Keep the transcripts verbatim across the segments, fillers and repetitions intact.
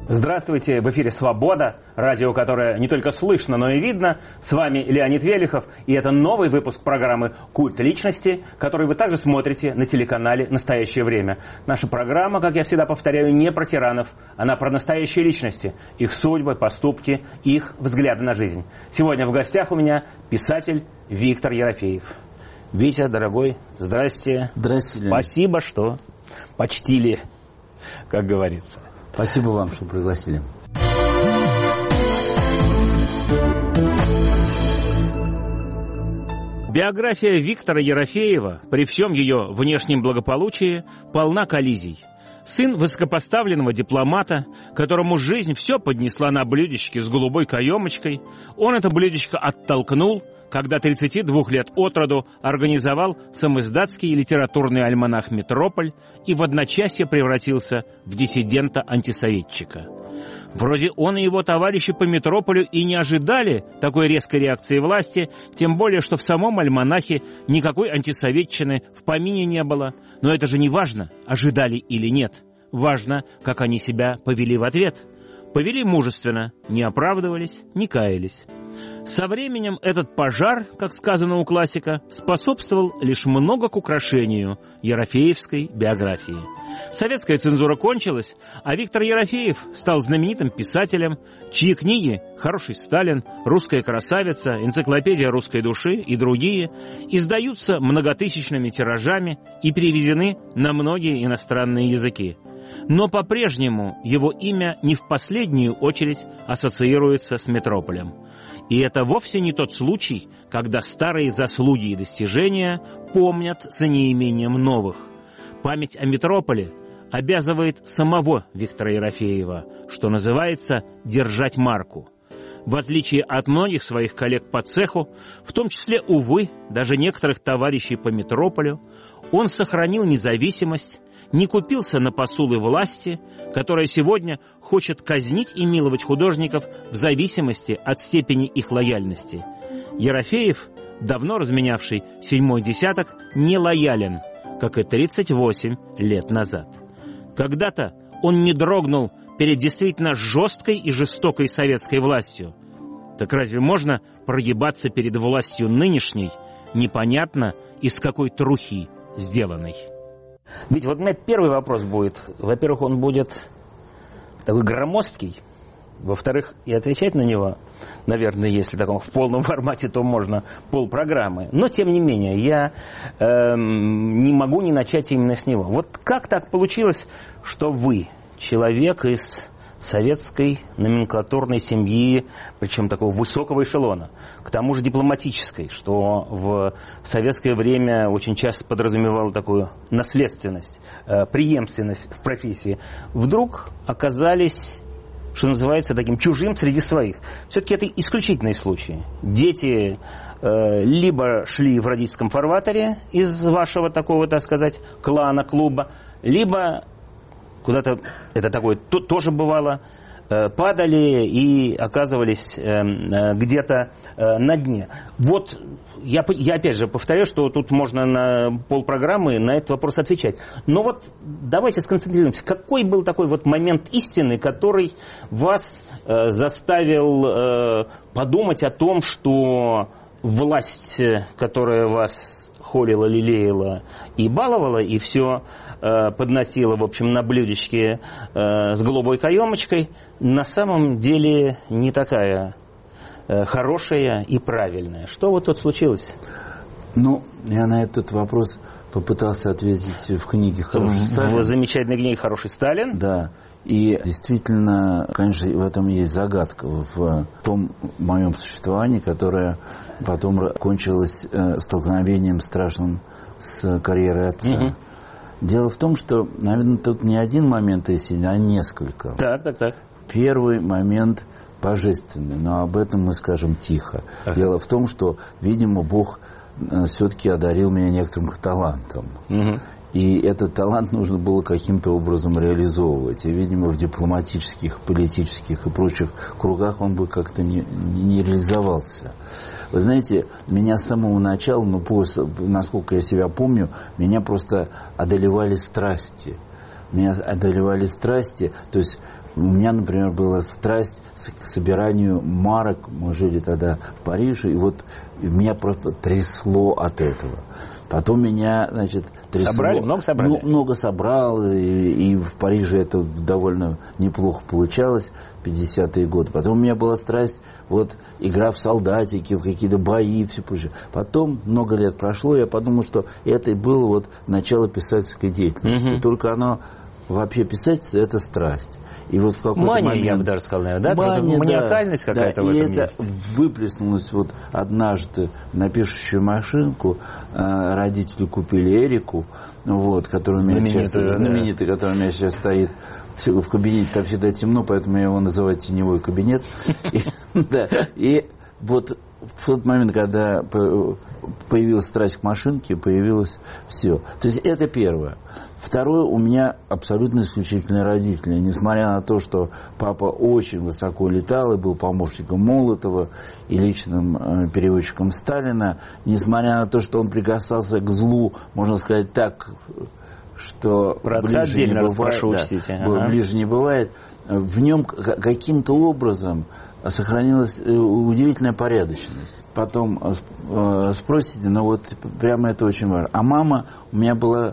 Здравствуйте, в эфире «Свобода», радио, которое не только слышно, но и видно. С вами Леонид Велихов, и это новый выпуск программы «Культ личности», который вы также смотрите на телеканале «Настоящее время». Наша программа, как я всегда повторяю, не про тиранов, она про настоящие личности, их судьбы, поступки, их взгляды на жизнь. Сегодня в гостях у меня писатель Виктор Ерофеев. Витя, дорогой, здрасте. Здрасте, Леонид. Спасибо, что почтили, как говорится. Спасибо вам, что пригласили. Биография Виктора Ерофеева, при всем ее внешнем благополучии, полна коллизий. Сын высокопоставленного дипломата, которому жизнь все поднесла на блюдечке с голубой каемочкой, он это блюдечко оттолкнул, когда тридцати двух лет от роду организовал самиздатский литературный альманах «Метрополь» и в одночасье превратился в диссидента-антисоветчика. Вроде он и его товарищи по «Метрополю» и не ожидали такой резкой реакции власти, тем более, что в самом альманахе никакой антисоветчины в помине не было. Но это же не важно, ожидали или нет. Важно, как они себя повели в ответ. Повели мужественно, не оправдывались, не каялись. Со временем этот пожар, как сказано у классика, способствовал лишь много к украшению ерофеевской биографии. Советская цензура кончилась, а Виктор Ерофеев стал знаменитым писателем, чьи книги «Хороший Сталин», «Русская красавица», «Энциклопедия русской души» и другие издаются многотысячными тиражами и переведены на многие иностранные языки. Но по-прежнему его имя не в последнюю очередь ассоциируется с «Метрополем». И это вовсе не тот случай, когда старые заслуги и достижения помнят за неимением новых. Память о «Метрополе» обязывает самого Виктора Ерофеева, что называется, держать марку. В отличие от многих своих коллег по цеху, в том числе, увы, даже некоторых товарищей по «Метрополю», он сохранил независимость, не купился на посулы власти, которая сегодня хочет казнить и миловать художников в зависимости от степени их лояльности. Ерофеев, давно разменявший седьмой десяток, не лоялен, как и тридцать восемь лет назад. Когда-то он не дрогнул перед действительно жесткой и жестокой советской властью. Так разве можно прогибаться перед властью нынешней, непонятно из какой трухи сделанной? Ведь вот у меня первый вопрос будет. Во-первых, он будет такой громоздкий. Во-вторых, и отвечать на него, наверное, если в таком в полном формате, то можно полпрограммы. Но, тем не менее, я э, не могу не начать именно с него. Вот как так получилось, что вы, человек из советской номенклатурной семьи, причем такого высокого эшелона, к тому же дипломатической, что в советское время очень часто подразумевало такую наследственность, преемственность в профессии, вдруг оказались, что называется, таким чужим среди своих. Все-таки это исключительные случаи. Дети э, либо шли в родительском фарватере из вашего такого, так сказать, клана, клуба, либо куда-то, это такое то, тоже бывало, э, падали и оказывались э, где-то э, на дне. Вот я, я опять же повторяю, что тут можно на полпрограммы на этот вопрос отвечать. Но вот давайте сконцентрируемся. Какой был такой вот момент истины, который вас э, заставил э, подумать о том, что власть, которая вас холила, лелеяла и баловала, и все э, подносила, в общем, на блюдечке э, с голубой каемочкой, на самом деле не такая э, хорошая и правильная. Что вот тут случилось? Ну, я на этот вопрос попытался ответить в книге «Хороший Сталин». В замечательной книге «Хороший Сталин». Да. И действительно, конечно, в этом есть загадка, в том моем существовании, которое потом кончилось столкновением страшным с карьерой отца. Угу. Дело в том, что, наверное, тут не один момент истины, а несколько. Так, так, так. Первый момент божественный, но об этом мы скажем тихо. Ага. Дело в том, что, видимо, Бог все-таки одарил меня некоторым талантом. Угу. И этот талант нужно было каким-то образом реализовывать. И, видимо, в дипломатических, политических и прочих кругах он бы как-то не, не реализовался. Вы знаете, меня с самого начала, ну, после, насколько я себя помню, меня просто одолевали страсти. Меня одолевали страсти, то есть У меня, например, была страсть к собиранию марок. Мы жили тогда в Париже, и вот меня просто трясло от этого. Потом меня, значит, трясло. Собрали? Много собрали? Ну, много собрал, и, и в Париже это довольно неплохо получалось, пятидесятые годы. Потом у меня была страсть, вот, игра в солдатики, в какие-то бои, все прочее. Потом, много лет прошло, я подумал, что это и было вот начало писательской деятельности. Угу. Только оно... Вообще писательство – это страсть. И вот в какой-то мания, момент... я бы даже сказал, наверное, да? Мания, маниакальность да, какая-то да, в этом и это есть. Выплеснулось вот однажды на пишущую машинку. Родители купили Эрику, вот, которая у меня сейчас, знаменитая, да. которая у меня сейчас стоит в кабинете. Там всегда темно, поэтому я его называю теневой кабинет. И вот в тот момент, когда появилась страсть к машинке, появилось все. То есть это первое. Второе, у меня абсолютно исключительные родители. Несмотря на то, что папа очень высоко летал и был помощником Молотова и личным э, переводчиком Сталина, несмотря на то, что он прикасался к злу, можно сказать так, что про отца ближе не бывает, да, учтите. Ага. ближе не бывает, в нем каким-то образом сохранилась удивительная порядочность. Потом э, спросите, но вот прямо это очень важно. А мама у меня была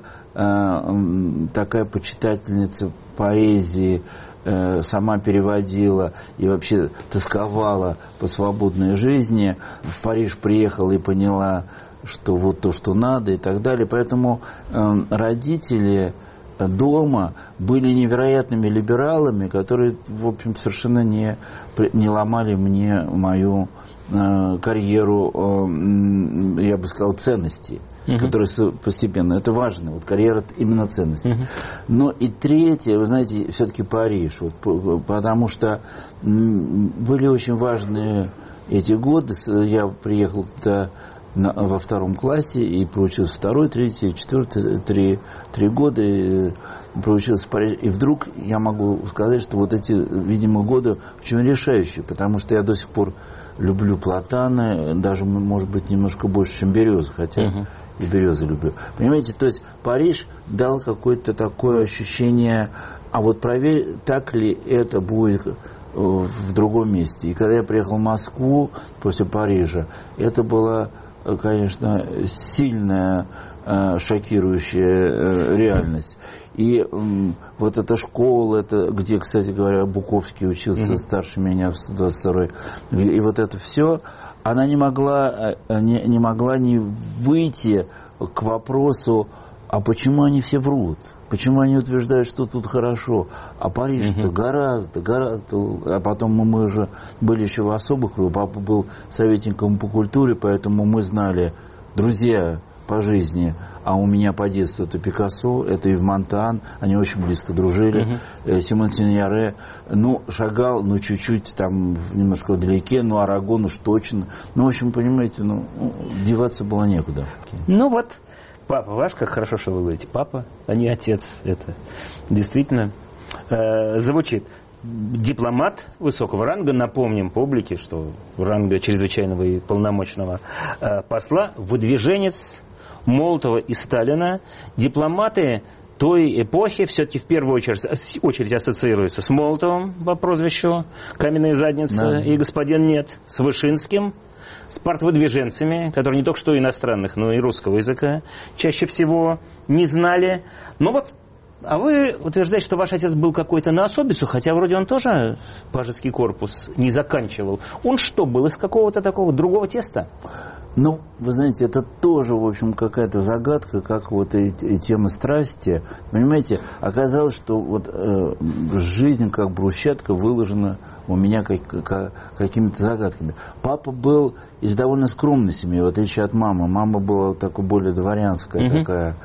э, такая почитательница поэзии, э, сама переводила и вообще тосковала по свободной жизни. В Париж приехала и поняла, что вот то, что надо и так далее. Поэтому э, родители дома были невероятными либералами, которые, в общем, совершенно не, не ломали мне мою э, карьеру, э, я бы сказал, ценностей, uh-huh. которые постепенно, это важно, вот карьера именно ценностей. Uh-huh. Но и третье, вы знаете, все-таки Париж, вот, потому что м, были очень важные эти годы, я приехал туда На, во втором классе и проучился второй, третий, четвертый, три, три года и проучился в Париже. И вдруг я могу сказать, что вот эти, видимо, годы очень решающие, потому что я до сих пор люблю платаны, даже, может быть, немножко больше, чем березы, хотя uh-huh. и березы люблю. Понимаете, то есть Париж дал какое-то такое ощущение, а вот проверь, так ли это будет в другом месте. И когда я приехал в Москву после Парижа, это была, конечно, сильная, шокирующая реальность. И вот эта школа, это, где, кстати говоря, Буковский учился, mm-hmm. старше меня в двадцать второй, и вот это все, она не могла не, не могла не выйти к вопросу, а почему они все врут? Почему они утверждают, что тут хорошо? А Париж-то угу. гораздо, гораздо... А потом мы, мы уже были еще в особых кругах. Папа был советником по культуре, поэтому мы знали друзья по жизни. А у меня по детству это Пикассо, это Ив Монтан. Они очень близко дружили. Угу. Симон Синьяре. Ну, Шагал, ну, чуть-чуть там немножко вдалеке. Ну, Арагон уж точно. Ну, в общем, понимаете, ну, деваться было некуда. Ну, вот... Папа ваш, как хорошо, что вы говорите папа, а не отец. Это действительно э, звучит. Дипломат высокого ранга, напомним публике, что ранга чрезвычайного и полномочного э, посла, выдвиженец Молотова и Сталина. Дипломаты той эпохи все-таки в первую очередь, очередь ассоциируются с Молотовым по прозвищу «Каменная задница» да. и «Господин нет», с Вышинским, с партвыдвиженцами, которые не только что иностранных, но и русского языка чаще всего не знали. Но вот, а вы утверждаете, что ваш отец был какой-то на особицу, хотя вроде он тоже пажеский корпус не заканчивал. Он что, был из какого-то такого другого теста? Ну, вы знаете, это тоже, в общем, какая-то загадка, как вот и, и тема страсти. Понимаете, оказалось, что вот э, жизнь как брусчатка выложена у меня как, как, какими-то загадками. Папа был из довольно скромной семьи, в отличие от мамы. Мама была вот такой более дворянская mm-hmm. такая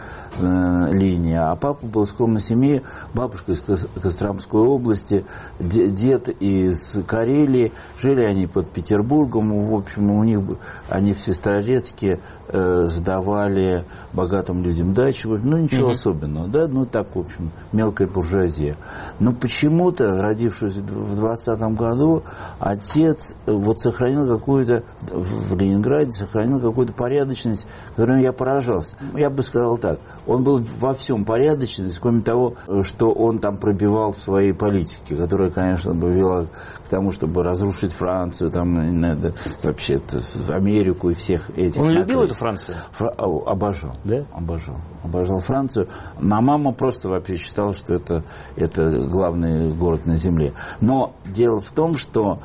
э, линия, а папа был из скромной семьи, бабушка из Костромской области, дед из Карелии. Жили они под Петербургом, в общем, у них они все Сестрорецке э, сдавали богатым людям дачи, ну ничего mm-hmm. особенного, да, ну так, в общем, мелкая буржуазия. Но почему-то, родившись в двадцатом втором году отец вот сохранил какую-то, в Ленинграде сохранил какую-то порядочность, которой я поражался. Я бы сказал так, он был во всем порядочный, кроме того, что он там пробивал в своей политике, которая, конечно, бы вела к тому, чтобы разрушить Францию, там, вообще Америку и всех этих. Он любил эту Францию? Фра... Обожал. Да? Обожал. Обожал Францию. А мама просто вообще считала, что это, это главный город на земле. Но дело в том, что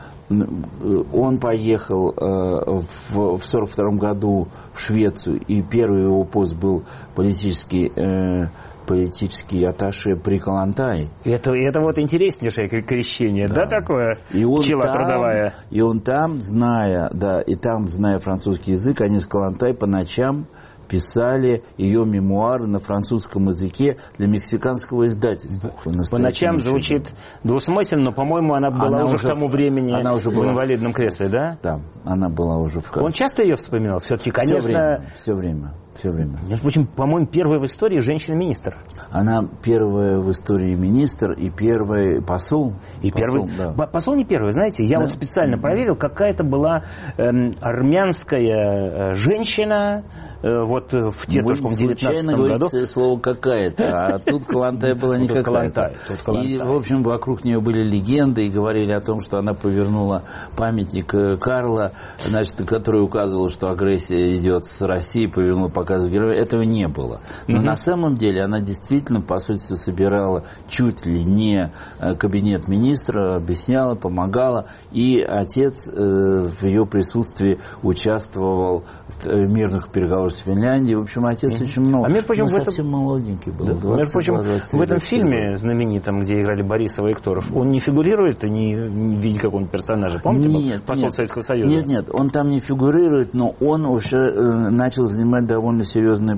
он поехал э, в сорок втором году в Швецию, и первый его пост был политический, э, политический атташе при Калантае. Это, это вот интереснейшее крещение, да, да такое? И он пчела там, трудовая. И он там, зная, да, и там, зная французский язык, они с Калантай по ночам писали ее мемуары на французском языке для мексиканского издательства. По ночам звучит двусмысленно, но, по-моему, она была она уже, уже к тому времени она уже в была... инвалидном кресле, да? Да, она была уже в... Он часто ее вспоминал? Все-таки, конечно... Все время, все время. Все время. Между прочим, по-моему, первая в истории женщина-министр. Она первая в истории министр и первый посол. И посол, первый... да. Посол не первый, знаете, я да. вот специально проверил, какая-то была эм, армянская женщина, э, вот в тетушком девятнадцатом году. Случайно слово «какая-то», а тут Калантая была не какая-то. И, в общем, вокруг нее были легенды, и говорили о том, что она повернула памятник Карла, значит, который указывал, что агрессия идет с России, повернула показывать героя. Этого не было. Но угу. на самом деле она действительно, по сути, собирала чуть ли не кабинет министра, объясняла, помогала. И отец э, в ее присутствии участвовал в мирных переговорах с Финляндией. В общем, отец угу. очень много. А между прочим, ну, в этом... совсем молоденький был. Да. двадцать, между прочим, в этом фильме знаменитом, где играли Борисова и Экторов, он не фигурирует не в виде какого-нибудь персонажа? Помните? Нет, посол нет, Советского Союза? Нет, нет, он там не фигурирует, но он уже э, начал занимать довольно серьезные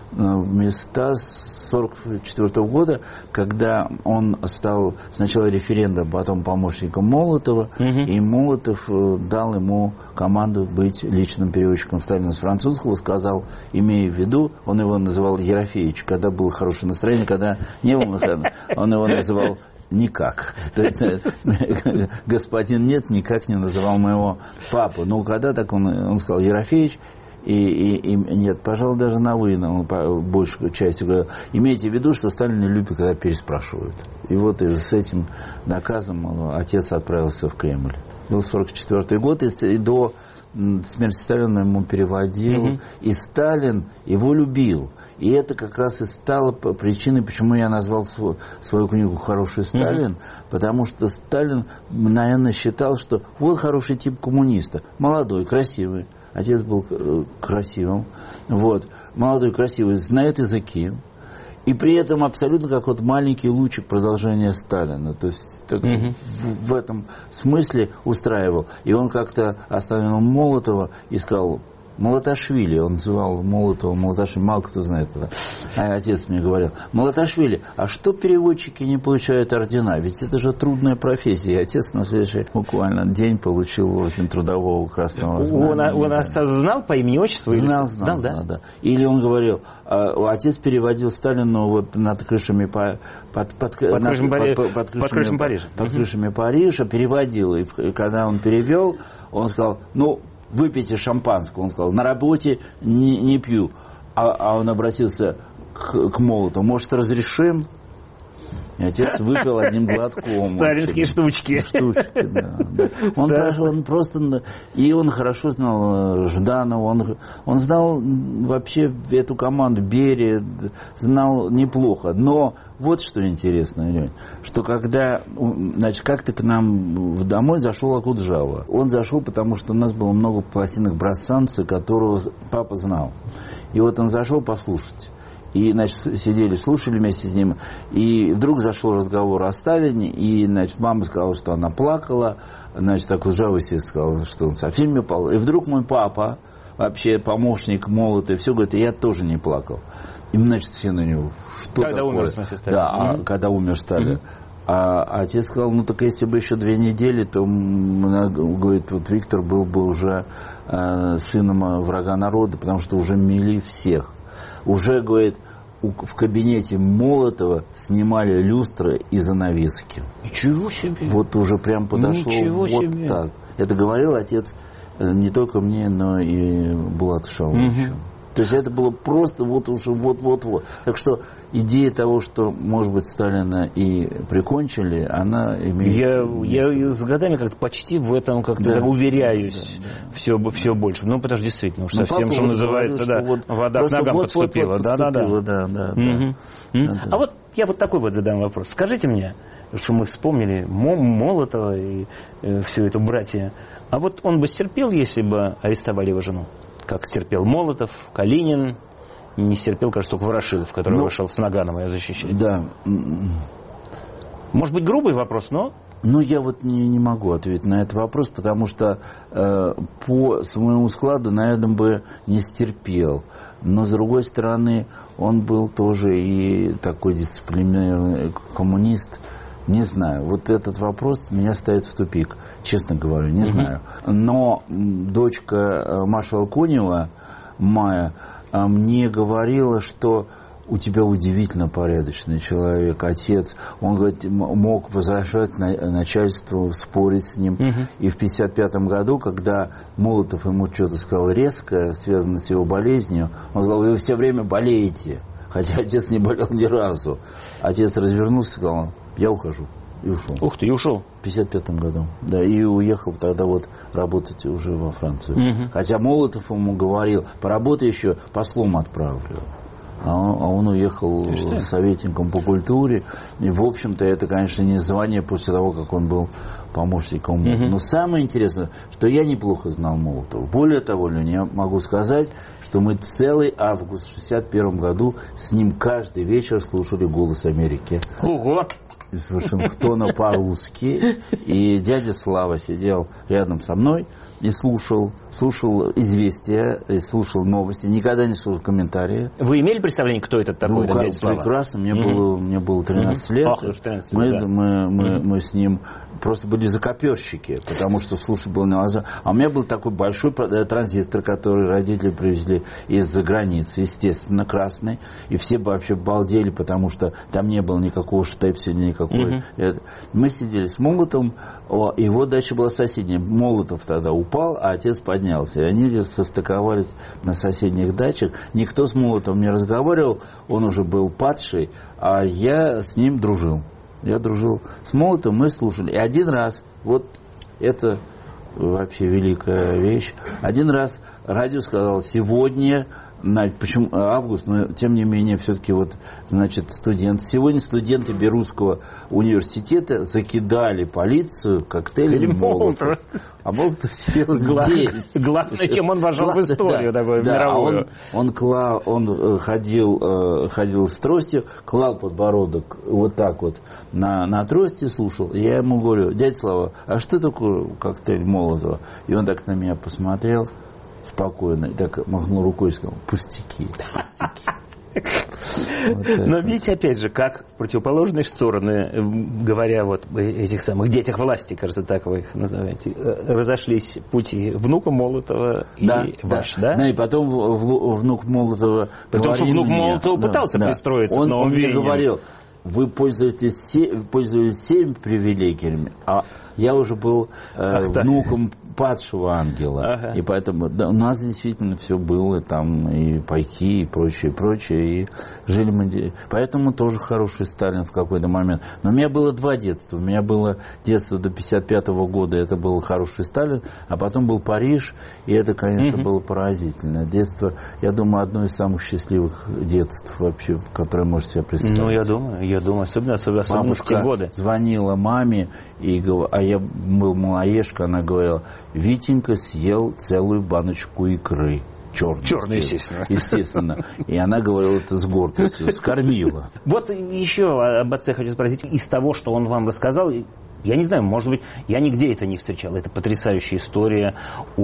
места с сорок четвёртого года, когда он стал сначала референдом, потом помощником Молотова, угу. и Молотов дал ему команду быть личным переводчиком Сталина с французского, сказал, имея в виду, он его называл Ерофеевич, когда было хорошее настроение, когда не было настроения, он его называл никак. Господин нет, никак не называл моего папу. Но когда так он, он сказал Ерофеевич, И, и, и нет, пожалуй, даже на «вы», большую частью говорил. Имейте в виду, что Сталин не любит, когда переспрашивают. И вот и с этим наказом отец отправился в Кремль. Был сорок четвёртый год, и, и до смерти Сталина ему переводил. Угу. И Сталин его любил. И это как раз и стало причиной, почему я назвал свой, свою книгу «Хороший Сталин», угу. потому что Сталин, наверное, считал, что вот хороший тип коммуниста, молодой, красивый. Отец был красивым, вот, молодой, красивый, знает языки, и при этом абсолютно как вот маленький лучик продолжения Сталина. То есть так, mm-hmm. в, в этом смысле устраивал. И он как-то оставил Молотова и сказал... Молоташвили, он называл Молотова Молоташвили, мало кто знает это. А отец мне говорил, Молоташвили, а что переводчики не получают ордена? Ведь это же трудная профессия. И отец на следующий буквально день получил орден трудового красного знамени. Он, он отца знал по имени отчеству? Знал, знал, знал, да? да. Или он говорил, а, отец переводил Сталину вот над крышами по, под, под, под, над, крышами, под, под, под, крышами, под крышами Парижа. Под крышами Парижа переводил. И когда он перевел, он сказал, ну, выпейте шампанского. Он сказал, на работе не, не пью. А, а он обратился к, к Молотову. Может, разрешим? И отец выпил одним глотком. Сталинские штучки. Штучки, да. да. Он, он просто... И он хорошо знал Жданова. Он, он знал вообще эту команду. Берия знал неплохо. Но вот что интересно, Лень, что когда... Значит, как-то к нам домой зашел Акуджава. Он зашел, потому что у нас было много пластинок Брассанца, которого папа знал. И вот он зашел послушать. И, значит, сидели, слушали вместе с ним. И вдруг зашел разговор о Сталине. И, значит, мама сказала, что она плакала. Значит, Акуджава себе сказал, что он совсем не плакал. И вдруг мой папа, вообще помощник Молотова, все говорит, я тоже не плакал. И, значит, все на него, что когда такое? Умер, в смысле, Сталин? Да, mm-hmm. а, когда умер Сталин. Mm-hmm. А отец сказал, ну так если бы еще две недели, то, говорит, вот Виктор был бы уже э, сыном врага народа, потому что уже мели всех. Уже, говорит, в кабинете Молотова снимали люстры и занавески. Ничего себе! Вот уже прям подошло. Ничего вот себе. Так. Это говорил отец не только мне, но и Булату Шаловичу. Угу. То есть это было просто вот уже вот-вот-вот. Так что идея того, что, может быть, Сталина и прикончили, она имеет... Я, я с годами как-то почти в этом как-то да. уверяюсь да, да. Все, все больше. Ну, потому что действительно, уж ну, совсем, что называется, говорил, да, что вот вода к ногам вот, подступила. Вот, вот, да, подступила. Да, да, да. да, угу. да, да. А вот я вот такой вот задам вопрос. Скажите мне, что мы вспомнили Молотова и э, всю эту братья. А вот он бы стерпел, если бы арестовали его жену? Как стерпел Молотов, Калинин, не стерпел, кажется, только Ворошилов, который ну, вышел с Наганом ее защищать. Да. Может быть, грубый вопрос, но... Ну, я вот не, не могу ответить на этот вопрос, потому что э, по своему складу, наверное, бы не стерпел. Но, с другой стороны, он был тоже и такой дисциплинированный коммунист. Не знаю. Вот этот вопрос меня ставит в тупик. Честно говорю, не знаю. Но дочка маршала Конева, Майя, мне говорила, что у тебя удивительно порядочный человек, отец. Он, говорит, мог возражать начальству, спорить с ним. Угу. И в пятьдесят пятом году, когда Молотов ему что-то сказал резкое, связанное с его болезнью, он сказал: вы все время болеете. Хотя отец не болел ни разу. Отец развернулся и сказал: я ухожу. И ушел. Ух ты, и ушел. В пятьдесят пятом году. Да, и уехал тогда вот работать уже во Францию. Угу. Хотя Молотов ему говорил: поработай еще, послом отправлю. А он, а он уехал советником по культуре. И, в общем-то, это, конечно, не звание после того, как он был помощником. Угу. Но самое интересное, что я неплохо знал Молотова. Более того, Лёня, я могу сказать, что мы целый август в шестьдесят первом году с ним каждый вечер слушали «Голос Америки». Ого! Из Вашингтона по-русски. И дядя Слава сидел рядом со мной и слушал, слушал известия, и слушал новости, никогда не слушал комментарии. Вы имели представление, кто этот такой, ну, дядя Слава? Прекрасно, мне, mm-hmm. было, мне было тринадцать mm-hmm. лет. Ах, тринадцать, мы, да. мы, мы, mm-hmm. мы с ним просто были закоперщики, потому что слушать было невозможно. А у меня был такой большой транзистор, который родители привезли из-за границы, естественно, красный. И все вообще балдели, потому что там не было никакого штепселя, никакой. Mm-hmm. Мы сидели с Молотовым, его дача была соседняя. Молотов тогда упал, а отец поднялся. И они состыковались на соседних дачах. Никто с Молотовым не разговаривал, он уже был падший, а я с ним дружил. Я дружил с Молотовым, мы слушали. И один раз, вот это вообще великая вещь, один раз радио сказал: сегодня, почему август, но тем не менее, все-таки вот, значит, студент. Сегодня студенты Берузского университета закидали полицию коктейлями Молотова. А Молотов сидел здесь. Главное, чем он вошел в историю такую мировую. Он клал, он ходил, ходил с тростью, клал подбородок вот так вот на, на трости, слушал. И я ему говорю: дядя Слава, а что такое коктейль Молотова? И он так на меня посмотрел спокойно, и так махнул рукой и сказал: пустяки, пустяки. Вот но видите, опять же, как в противоположные стороны, говоря вот о этих самых детях власти, кажется, так вы их называете, разошлись пути внука Молотова и да, ваш, да? да? Да, и потом внук Молотова Потому что внук Молотова да, пытался да, пристроиться он, в новом он веянии. Он мне говорил: вы пользуетесь, все, пользуетесь всеми привилегиями, а я уже был э, Ах, внуком да. падшего ангела. Ага. И поэтому да, у нас действительно все было, там и пайки, и прочее, прочее. И жили мы... Поэтому тоже хороший Сталин в какой-то момент. Но у меня было два детства. У меня было детство до пятьдесят пятого года, это был хороший Сталин, а потом был Париж, и это, конечно, угу. было поразительное детство. Я думаю, одно из самых счастливых детств вообще, которое можете себе представить. Ну, я думаю, я думаю, особенно, особенно, особенно в те годы. Звонила маме, и, а я был малоежка, она говорила: Витенька съел целую баночку икры. Черный, Черный, естественно. Естественно. И она говорила это с гордостью, скормила. Вот еще об отце хочу спросить. Из того, что он вам рассказал, Я не знаю, может быть, я нигде это не встречал. Это потрясающая история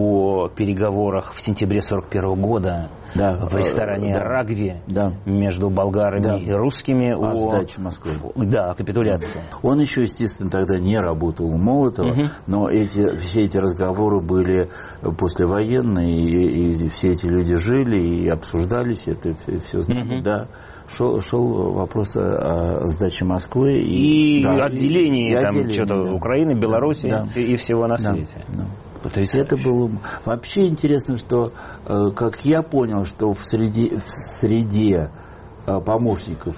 о переговорах в сентябре сорок первого года да, в ресторане да, «Рагви» да. между болгарами да. и русскими о, о сдаче Москвы. Да, о капитуляции. Он еще, естественно, тогда не работал у Молотова, угу. но эти, все эти разговоры были послевоенные, и, и все эти люди жили и обсуждались, это все, все знали, угу. да. Шел, шел вопрос о, о сдаче Москвы и, и да, отделении, и, там, отделении что-то да. Украины, Беларуси да. и всего на свете. Да. Да. Это было вообще интересно, что, как я понял, что в среде, в среде помощников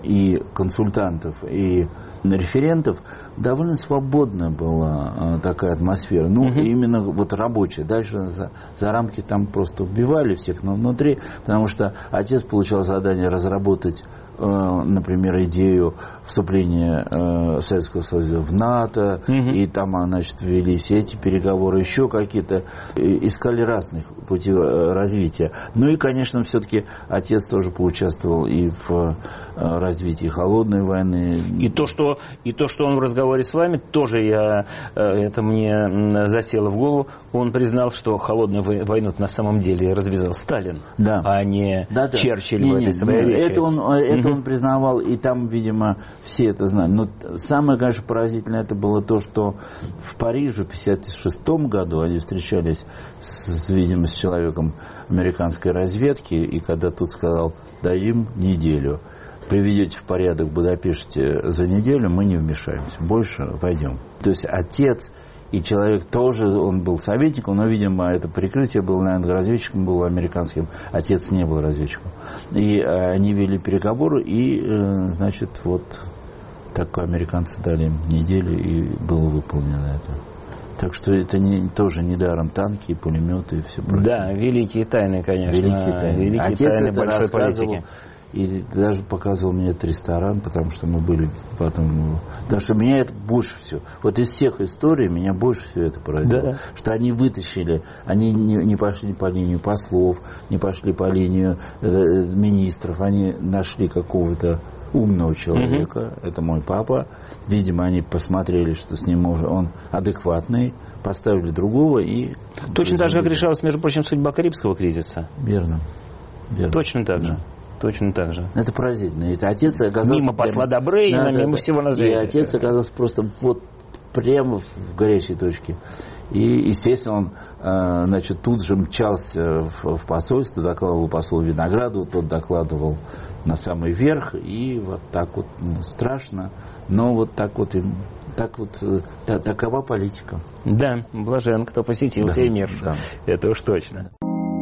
и консультантов и референтов довольно свободная была такая атмосфера. Ну, угу. именно вот рабочая. Дальше за, за рамки там просто вбивали всех, но внутри, потому что отец получал задание разработать, э, например, идею вступления э, Советского Союза в НАТО, угу. и там, значит, ввели все эти переговоры, еще какие-то, искали разных путей развития. Ну и, конечно, все-таки отец тоже поучаствовал и в развитии холодной войны. И то, что, и то, что он в разговоре с вами, тоже я, это мне засело в голову, он признал, что холодную войну на самом деле развязал Сталин, да. а не да, да. Черчилль не, в этой не, своей не, речи. Это он, это угу. он признавал, и там, видимо, все это знали. Но самое, конечно, поразительное это было то, что в Париже в пятьдесят шестом году они встречались, с, видимо, с человеком американской разведки, и когда тут сказал, даем неделю. Приведете в порядок в Будапеште за неделю, мы не вмешаемся. Больше войдем. То есть отец и человек тоже, он был советником, но, видимо, это прикрытие было, наверное, разведчиком был американским. Отец не был разведчиком. И они вели переговоры, и, значит, вот так американцы дали им неделю, и было выполнено это. Так что это не, тоже недаром танки, пулеметы и все прочее. Да, великие тайны, конечно. Великие тайны. Великие Отец тайны это большой политики. И даже показывал мне этот ресторан, потому что мы были потом... Потому что меня это больше всего... Вот из всех историй меня больше всего это поразило. Да. Что они вытащили, они не, не пошли по линию послов, не пошли по линию э, министров, они нашли какого-то умного человека, угу. это мой папа. Видимо, они посмотрели, что с ним можно, он адекватный, поставили другого и... Точно так же, как решалась, между прочим, судьба Карибского кризиса. Верно. Верно. Точно так же. Да. Точно так же. Это поразительно. Это отец оказался... Мимо посла Добрынина, да, мимо да, всего на свете. И отец оказался просто вот прямо в горячей точке. И, естественно, он, значит, тут же мчался в, в посольство, докладывал послу Виноградову, тот докладывал на самый верх, и вот так вот ну, страшно, но вот так вот им, так вот, та, такова политика. Да, блажен, кто посетил да, сей мир. Да. Это уж точно.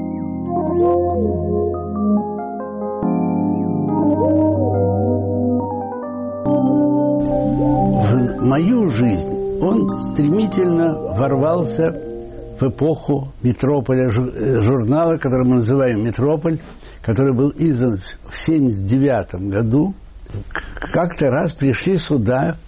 В мою жизнь он стремительно ворвался в эпоху «Метрополя», журнала, который мы называем «Метрополь», который был издан в семьдесят девятом году. Как-то раз пришли сюда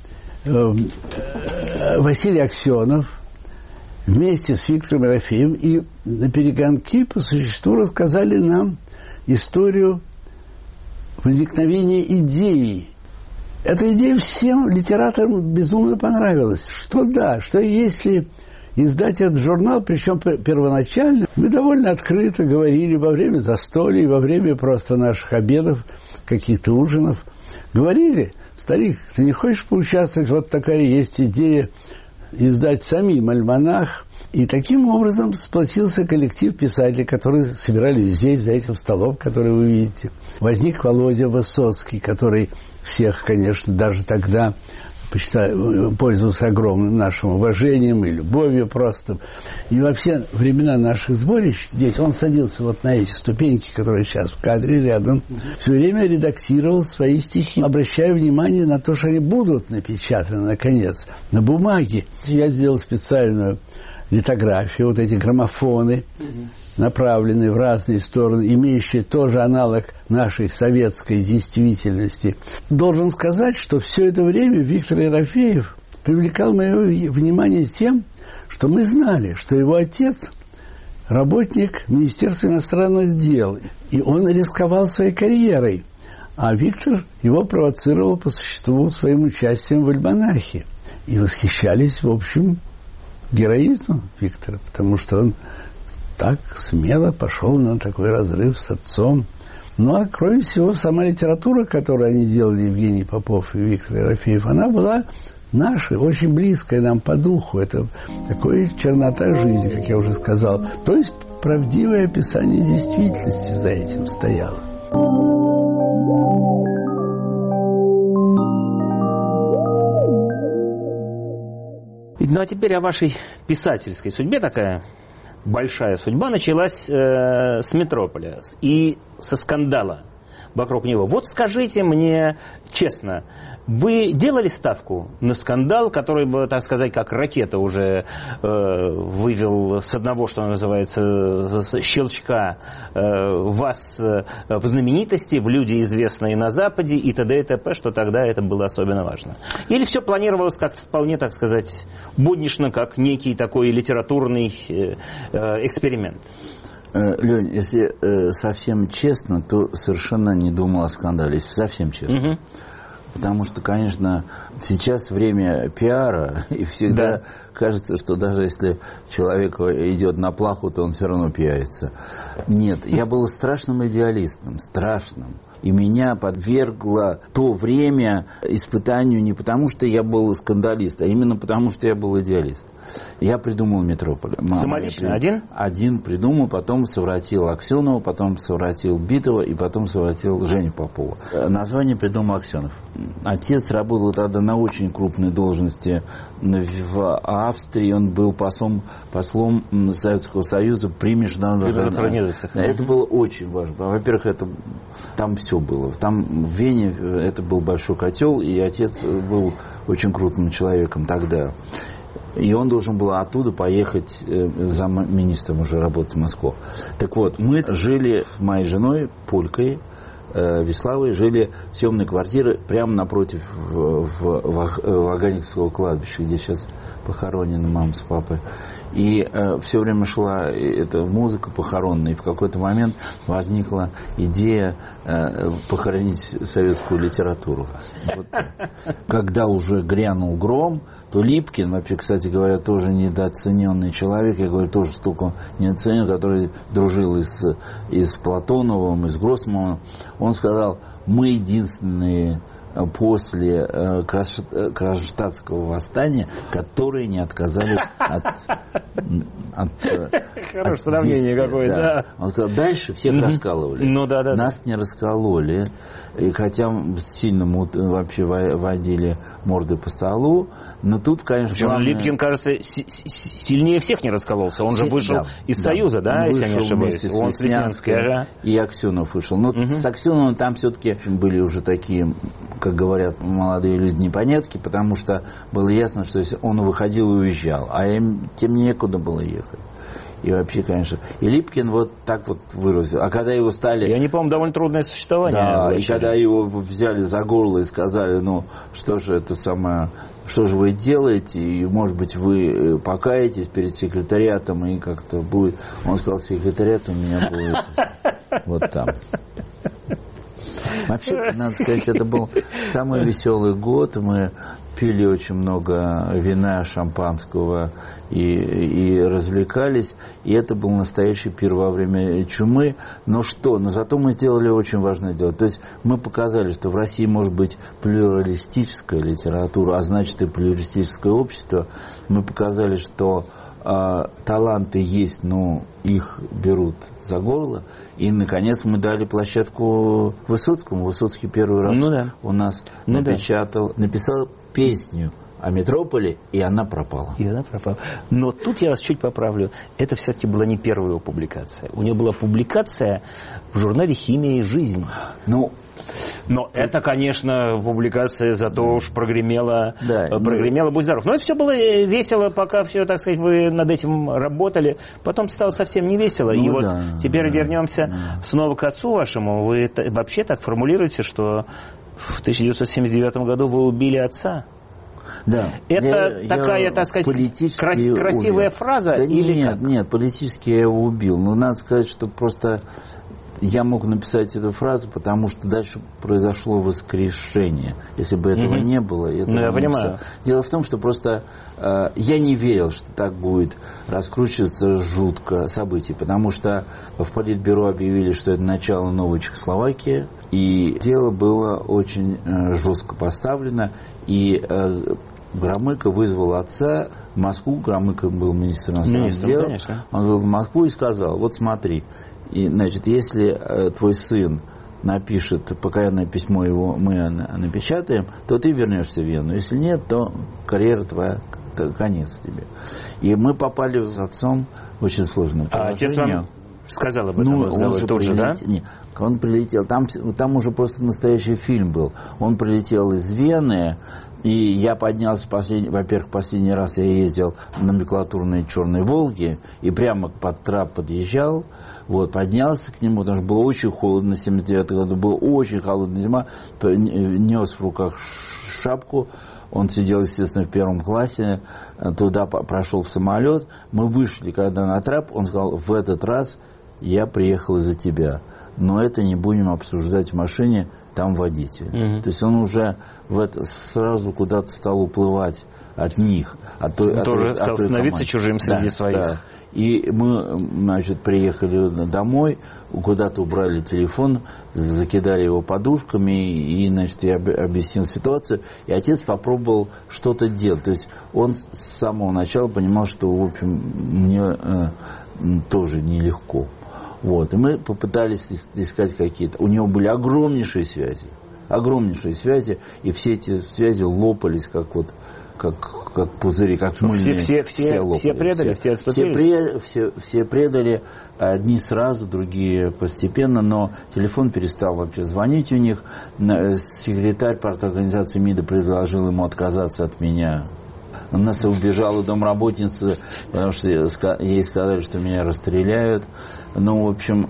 Василий Аксенов вместе с Виктором Ерофеевым и на перегонки по существу рассказали нам историю возникновения идеи. Эта идея всем литераторам безумно понравилась. Что да, что если издать этот журнал, причем первоначально, мы довольно открыто говорили во время застолья, во время просто наших обедов, каких-то ужинов. Говорили, старик, ты не хочешь поучаствовать? Вот такая есть идея издать самим альманах. И таким образом сплотился коллектив писателей, которые собирались здесь, за этим столом, который вы видите. Возник Володя Высоцкий, который всех, конечно, даже тогда пользовался огромным нашим уважением и любовью просто. И вообще времена наших сборищ, здесь он садился вот на эти ступеньки, которые сейчас в кадре рядом, все время редактировал свои стихи, обращая внимание на то, что они будут напечатаны, наконец, на бумаге. Я сделал специальную литографию, вот эти граммофоны, направленные в разные стороны, имеющие тоже аналог нашей советской действительности. Должен сказать, что все это время Виктор Ерофеев привлекал мое внимание тем, что мы знали, что его отец работник Министерства иностранных дел, и он рисковал своей карьерой, а Виктор его провоцировал по существу своим участием в альманахе. и восхищались, в общем, героизмом Виктора, потому что он так смело пошел на такой разрыв с отцом. Ну, а кроме всего, сама литература, которую они делали, Евгений Попов и Виктор Ерофеев, она была нашей, очень близкая нам по духу. Это такая чернота жизни, как я уже сказал. То есть правдивое описание действительности за этим стояло. Ну, а теперь о вашей писательской судьбе. Такая большая судьба началась э, с «Метрополя» и со скандала вокруг него. Вот скажите мне честно, вы делали ставку на скандал, который бы, так сказать, как ракета уже э, вывел с одного, что называется, с щелчка э, вас э, в знаменитости, в люди, известные на Западе и т.д. и т.п., что тогда это было особенно важно? Или все планировалось как-то вполне, так сказать, буднично, как некий такой литературный э, э, эксперимент? Лень, если э, совсем честно, то совершенно не думал о скандале, если совсем честно. Угу. Потому что, конечно, сейчас время пиара, и всегда да. кажется, что даже если человек идет на плаху, то он все равно пиарится. Нет, я был страшным идеалистом, страшным. И меня подвергло то время испытанию не потому, что я был скандалист, а именно потому, что я был идеалист. Я придумал «Метрополь». Самолично? Один? Один придумал, потом совратил Аксенова, потом совратил Битова и потом совратил Женю Попова. Название придумал Аксенов. Отец работал тогда на очень крупной должности в Австрии. Он был послом, послом Советского Союза при международных организациях. Это было очень важно. Во-первых, это, там все было. Там в Вене это был большой котел, и отец был очень крупным человеком тогда. И он должен был оттуда поехать замминистром уже работать в Москву. Так вот, мы жили с моей женой, полькой, Веславой, жили в съемной квартире прямо напротив Ваганьковского кладбища, где сейчас похоронены мама с папой. И э, все время шла эта музыка похоронная, и в какой-то момент возникла идея э, похоронить советскую литературу. Вот. Когда уже грянул гром, то Липкин, вообще, кстати говоря, тоже недооцененный человек, я говорю, тоже штуку недооценен, который дружил и с, и с Платоновым, и с Гроссманом, он сказал, мы единственные после э, Кронштадтского восстания, которые не отказались от... от Хорошее сравнение какое-то. Да. Он сказал, дальше всех mm-hmm. раскалывали. Ну, да, да, Нас да. не раскололи. И хотя сильно вообще водили морды по столу, но тут, конечно... Причем главное... Липкин, кажется, сильнее всех не раскололся. Он Все... же вышел да, из да. Союза, да, если я не ошибаюсь. Он с Леснянской, ага. И Аксенов вышел. Но угу. с Аксеновым там все-таки были уже такие, как говорят молодые люди, непонятки, потому что было ясно, что если он выходил и уезжал, а им тем некуда было ехать. И вообще, конечно, и Липкин вот так вот выразил. А когда его стали... И они, по-моему, довольно трудное существование. Да, и когда его взяли за горло и сказали, ну, что же это самое... Что же вы делаете? И, может быть, вы покаетесь перед секретариатом, и как-то будет... Он сказал, секретариат у меня будет вот там. Вообще, надо сказать, это был самый веселый год. Мы пили очень много вина, шампанского и, и развлекались. И это был настоящий пир во время чумы. Но что? Но зато мы сделали очень важное дело. То есть мы показали, что в России может быть плюралистическая литература, а значит и плюралистическое общество. Мы показали, что э, таланты есть, но их берут за горло. И, наконец, мы дали площадку Высоцкому. Высоцкий первый раз ну, да. у нас ну, напечатал, да. написал песню о Метрополе, и она пропала. И она пропала. Но тут я вас чуть поправлю. Это все-таки была не первая его публикация. У него была публикация в журнале «Химия и жизнь». Ну, но тут... это, конечно, публикация зато уж прогремела, да, прогремела, ну... будь здоров. Но это все было весело, пока все, так сказать, вы над этим работали. Потом стало совсем не весело. Ну, и вот да, теперь да, вернемся да. снова к отцу вашему. Вы вообще так формулируете, что в тысяча девятьсот семьдесят девятом году вы убили отца? Да. Это я, такая, я так сказать, крас- красивая убил. фраза? Да или нет, как? нет, политически я его убил. Но надо сказать, что просто я мог написать эту фразу, потому что дальше произошло воскрешение. Если бы этого mm-hmm. не было, этого ну, я не понимаю. Написал. Дело в том, что просто э, я не верил, что так будет раскручиваться жутко событие, потому что в Политбюро объявили, что это начало новой Чехословакии, и дело было очень э, жестко поставлено, и э, Громыко вызвал отца в Москву. Громыко был министр иностранных дел. Конечно. Он был в Москву и сказал: вот смотри, и, значит, если э, твой сын напишет покаянное письмо, его мы напечатаем, то ты вернешься в Вену. Если нет, то карьера твоя, конец тебе. И мы попали с отцом в очень сложное положение. А отец вам сказал об этом? Ну, он же тоже, прилетел, да? Нет, он прилетел. Там, там уже просто настоящий фильм был. Он прилетел из Вены. И я поднялся, последний, во-первых, последний раз я ездил на номенклатурной черной «Волге», и прямо под трап подъезжал, вот, поднялся к нему, потому что было очень холодно, в семьдесят девятом году была очень холодная зима, нес в руках шапку, он сидел, естественно, в первом классе, туда прошел в самолет, мы вышли, когда на трап, он сказал: в этот раз я приехал из-за тебя, но это не будем обсуждать в машине, там водитель. Mm-hmm. То есть он уже в это, сразу куда-то стал уплывать от них. От той, он от тоже той, стал от той становиться команды. Чужим среди да, своих. Да. И мы, значит, приехали домой, куда-то убрали телефон, закидали его подушками, и, значит, я объяснил ситуацию, и отец попробовал что-то делать. То есть он с самого начала понимал, что, в общем, мне э, тоже нелегко. Вот. И мы попытались искать какие-то. У него были огромнейшие связи. Огромнейшие связи. И все эти связи лопались, как вот как, как пузыри, как мыльные. Все, все, все, все, лопались, все предали, все, все отступились? Все, все, все предали. Одни сразу, другие постепенно. Но телефон перестал вообще звонить у них. Секретарь парторганизации МИДа предложил ему отказаться от меня. У нас убежала домработница, потому что ей сказали, что меня расстреляют. Ну, в общем,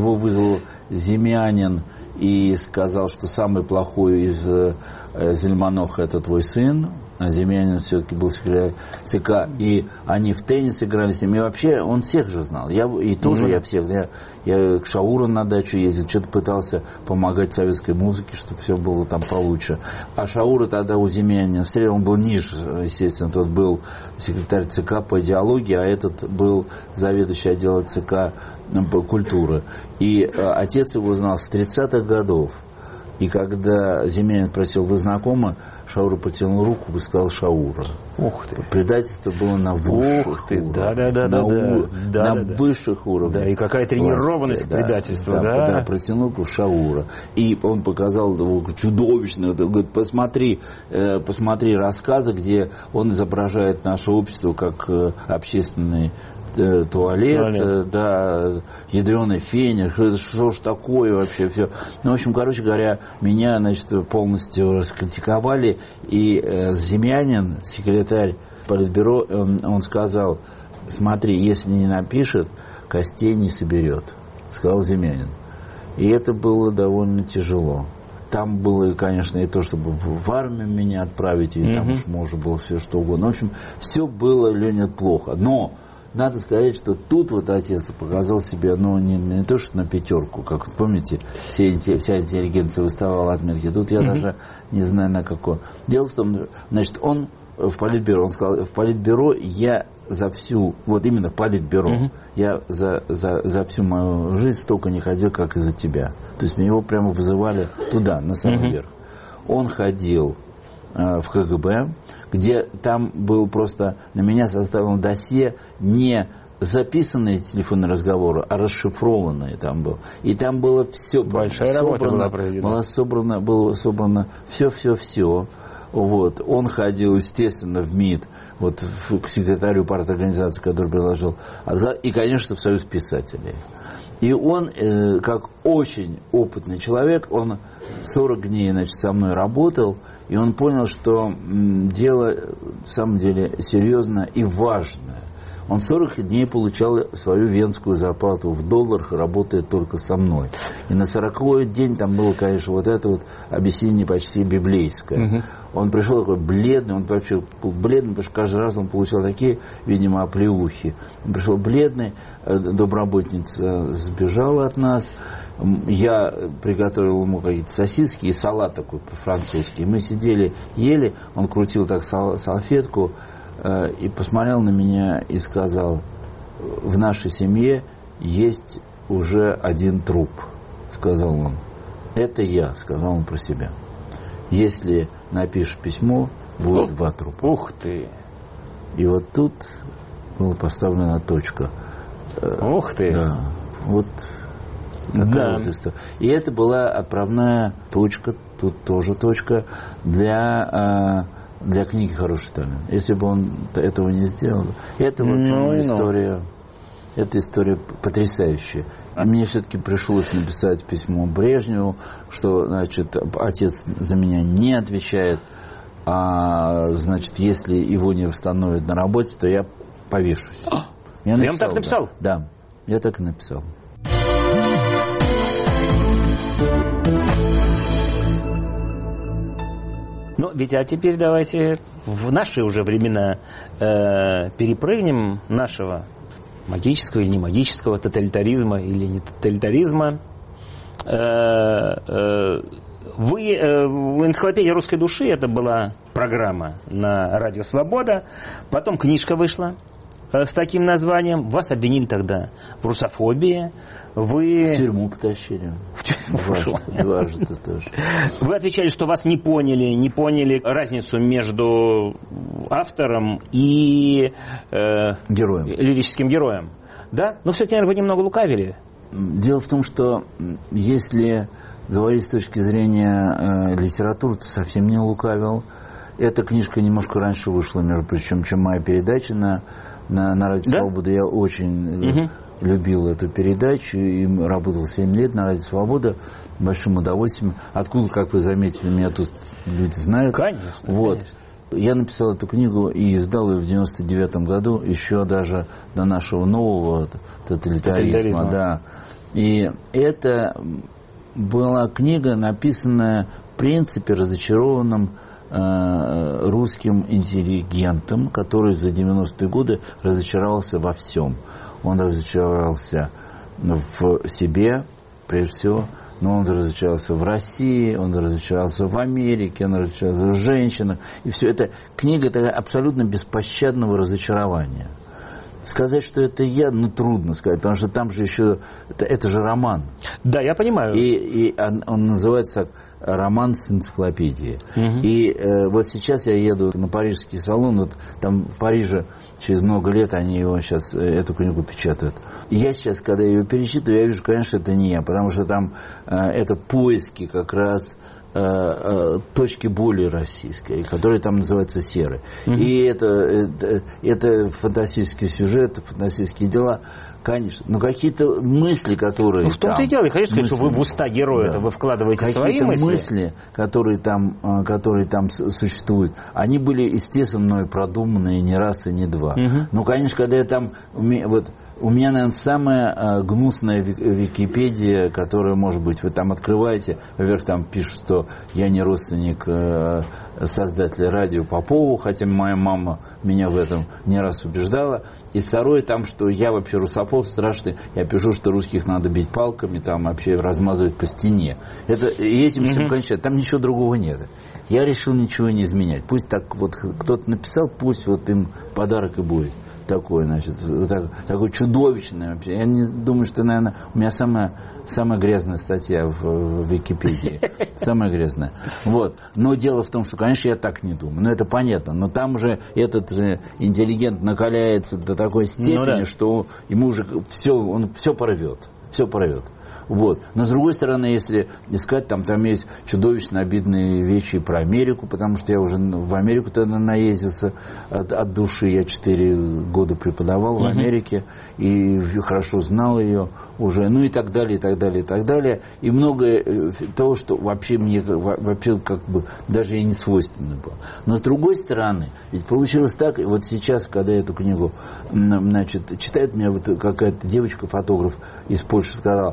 его Земянин и сказал, что самый плохой из Зельманоха — это твой сын. А Земянин все-таки был секретарь ЦК, и они в теннис играли с ним. И вообще он всех же знал. Я, и тоже mm-hmm. я всех. Я, я к Шауру на дачу ездил, что-то пытался помогать советской музыке, чтобы все было там получше. А Шаура тогда у Земянина встретил, он был ниже, естественно. Тот был секретарь ЦК по идеологии, а этот был заведующий отдела ЦК по культуре. И а, отец его знал с тридцатых годов. И когда Земянин спросил: вы знакомы? Шаура протянул руку и сказал: Шаура. Ух ты. Предательство было на высших Ух ты, уровнях. Да, да, да, на да, у... да, на да, да. высших уровнях. Да, и какая тренированность власти, предательства, да. да? Да, да, протянул руку Шаура. И он показал его чудовищно. Говорит: посмотри, э, посмотри рассказы, где он изображает наше общество как э, общественный туалет, туалет. Да, ядреный феник, что, что ж такое вообще все. Ну, в общем, короче говоря, меня, значит, полностью раскритиковали, и э, Земянин, секретарь Политбюро, он, он сказал: смотри, если не напишет, костей не соберет, сказал Земянин. И это было довольно тяжело. Там было, конечно, и то, чтобы в армию меня отправить, и mm-hmm. там уж можно было все что угодно. В общем, все было, Леня, плохо. Но надо сказать, что тут вот отец показал себя, ну, не, не то, что на пятерку, как помните, все, вся интеллигенция выставала отметки. Тут я mm-hmm. даже не знаю на какой. Дело в том, значит, он в Политбюро, он сказал: в Политбюро я за всю, вот именно в Политбюро, mm-hmm. я за, за, за всю мою жизнь столько не ходил, как из-за тебя. То есть его прямо вызывали туда, на самый mm-hmm. верх. Он ходил э, в КГБ, где там был просто, на меня составлено досье, не записанные телефонные разговоры, а расшифрованные там был. И там было все. Большая собрано, работа была проведена. Было собрано, было собрано все-все-все. Вот. Он ходил, естественно, в МИД, вот, к секретарю парторганизации, который предложил, и, конечно, в Союз писателей. И он, э, как очень опытный человек, он сорок дней, значит, со мной работал, и он понял, что м, дело в самом деле серьезное и важное. Он сорок дней получал свою венскую зарплату в долларах, работая только со мной. И на сороковой день там было, конечно, вот это вот объяснение почти библейское. Uh-huh. Он пришел такой бледный, он вообще был бледный, потому что каждый раз он получал такие, видимо, оплеухи. Он пришел бледный, домработница сбежала от нас, Я приготовил ему какие-то сосиски и салат такой по-французски. Мы сидели, ели, он крутил так салфетку э, и посмотрел на меня и сказал: в нашей семье есть уже один труп, сказал он. Это я, сказал он про себя. Если напишешь письмо, будет два трупа. Ух ты! И вот тут была поставлена точка. Ух ты! Да, вот такая да. вот история. И это была отправная точка, тут тоже точка для, для книги «Хороший Сталин». Если бы он этого не сделал, это вот ну, история, ну. эта история потрясающая. А мне все-таки пришлось написать письмо Брежневу, что, значит, отец за меня не отвечает, а, значит, если его не восстановят на работе, то я повешусь. Я Прям так написал? Да. да, я так и написал. Ну, ведь а теперь давайте в наши уже времена э, перепрыгнем нашего магического или не магического, тоталитаризма или не тоталитаризма. Э, э, вы э, в «Энциклопедии русской души» это была программа на Радио Свобода, потом книжка вышла э, с таким названием. Вас обвинили тогда в русофобии. Вы... В тюрьму потащили. В тюрьму. Дважды, дважды тоже. Вы отвечали, что вас не поняли, не поняли разницу между автором и э, героем. лирическим героем. Да? Но все-таки, наверное, вы немного лукавили. Дело в том, что если говорить с точки зрения э, литературы, то совсем не лукавил. Эта книжка немножко раньше вышла, между прочим, чем моя передача на, на, на Радио да? Свобода. Я очень... Угу. любил эту передачу и работал семь лет на Радио Свобода большим удовольствием. Откуда, как вы заметили, меня тут люди знают. Конечно, вот. конечно. Я написал эту книгу и издал ее в девяносто девятом году, еще даже до нашего нового тоталитаризма. тоталитаризма. Да. И это была книга, написанная в принципе разочарованным э, русским интеллигентом, который за девяностые годы разочаровался во всем. Он разочаровался в себе, прежде всего, но он разочаровался в России, он разочаровался в Америке, он разочаровался в женщинах. И все это книга это абсолютно беспощадного разочарования. Сказать, что это я, ну, трудно сказать, потому что там же еще... Это, это же роман. Да, я понимаю. И, и он, он называется «Роман с энциклопедией». Угу. И э, вот сейчас я еду на парижский салон, вот там в Париже через много лет они его сейчас, эту книгу печатают. И я сейчас, когда ее перечитываю, я вижу, конечно, это не я, потому что там э, это поиски как раз... точки боли российской, которые там называются серы. Mm-hmm. И это, это, это фантастический сюжет, фантастические дела, конечно. Но какие-то мысли, которые ну, в том-то там, и дело. Я хочу сказать, мысли, что вы в уста героя да. это вы вкладываете какие-то свои мысли. мысли, которые там, которые там существуют, они были, естественно, мной продуманные не раз и не два. Mm-hmm. Ну, конечно, когда я там... Вот, у меня, наверное, самая э, гнусная Википедия, которая, может быть, вы там открываете, во-первых, там пишут, что я не родственник э, создателя радио Попову, хотя моя мама меня в этом не раз убеждала. И второе, там, что я вообще русофоб страшный, я пишу, что русских надо бить палками, там вообще размазывать по стене. Это, и этим всем mm-hmm. кончается, там ничего другого нет. Я решил ничего не изменять. Пусть так вот кто-то написал, пусть вот им подарок и будет. Такой, значит, так, такой чудовищный вообще. Я не думаю, что, наверное, у меня самая, самая грязная статья в, в Википедии. Самая грязная. Вот. Но дело в том, что, конечно, я так не думаю. Но это понятно. Но там же этот же интеллигент накаляется до такой степени, ну, да. что ему уже все, он все порвет. Все порвет. Вот. Но с другой стороны, если искать, там, там есть чудовищно обидные вещи про Америку, потому что я уже в Америку тогда наездился от, от души. Я четыре года преподавал uh-huh. в Америке и хорошо знал ее уже, ну и так далее, и так далее, и так далее. И многое того, что вообще мне вообще как бы даже и не свойственно было. Но с другой стороны, ведь получилось так, и вот сейчас, когда я эту книгу, значит, читает, меня вот какая-то девочка-фотограф из Польши сказала, я из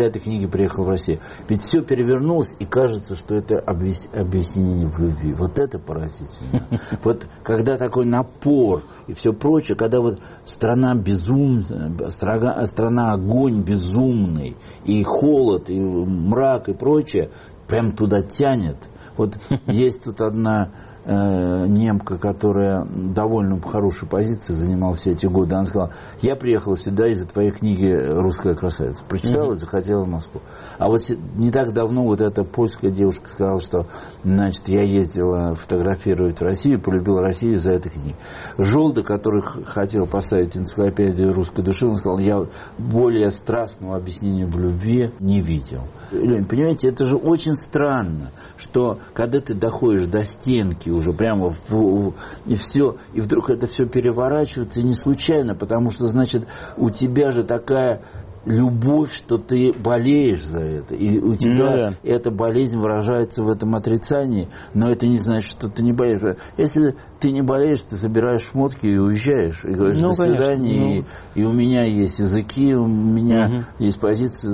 из-за этой книги приехал в Россию. Ведь все перевернулось, и кажется, что это объяснение в любви. Вот это поразительно. Вот когда такой напор и все прочее, когда вот страна безумная, страна, страна огонь безумный, и холод, и мрак, и прочее, прям туда тянет. Вот есть тут одна э, немка, которая довольно хорошей позиции занимала все эти годы. Она сказала: я приехала сюда из-за твоей книги «Русская красавица». Прочитала и захотела в Москву. А вот не так давно вот эта польская девушка сказала, что, значит, я ездила фотографировать в Россию, полюбила Россию из-за этой книги. Жолда, который хотел поставить энциклопедию русской души, он сказал: я более страстного объяснения в любви не видел. Лень, понимаете, это же очень странно, что когда ты доходишь до стенки уже прямо в, в, и все, и вдруг это все переворачивается, и не случайно, потому что, значит, у тебя же такая любовь, что ты болеешь за это. И у тебя ну, да. эта болезнь выражается в этом отрицании, но это не значит, что ты не болеешь. Если ты не болеешь, ты собираешь шмотки и уезжаешь. И говоришь: ну, до свидания. Ну. И, и у меня есть языки, у меня угу. есть позиции,